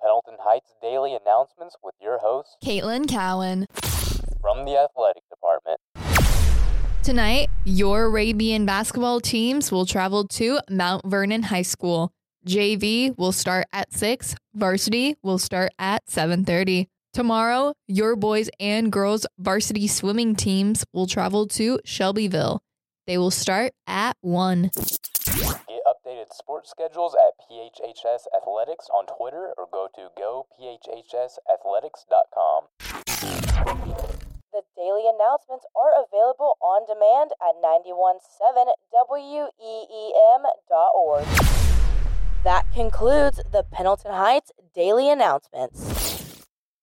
Pendleton Heights Daily Announcements with your host, Caitlin Cowan. From the Athletic Department. Tonight, your Arabian basketball teams will travel to Mount Vernon High School. JV will start at 6. Varsity will start at 7:30. Tomorrow, your boys and girls varsity swimming teams will travel to Shelbyville. They will start at 1. Get updated sports schedules at PHHS Athletics on Twitter or go to gophhsathletics.com. The daily announcements are available on demand at 917weem.org. That concludes the Pendleton Heights Daily Announcements.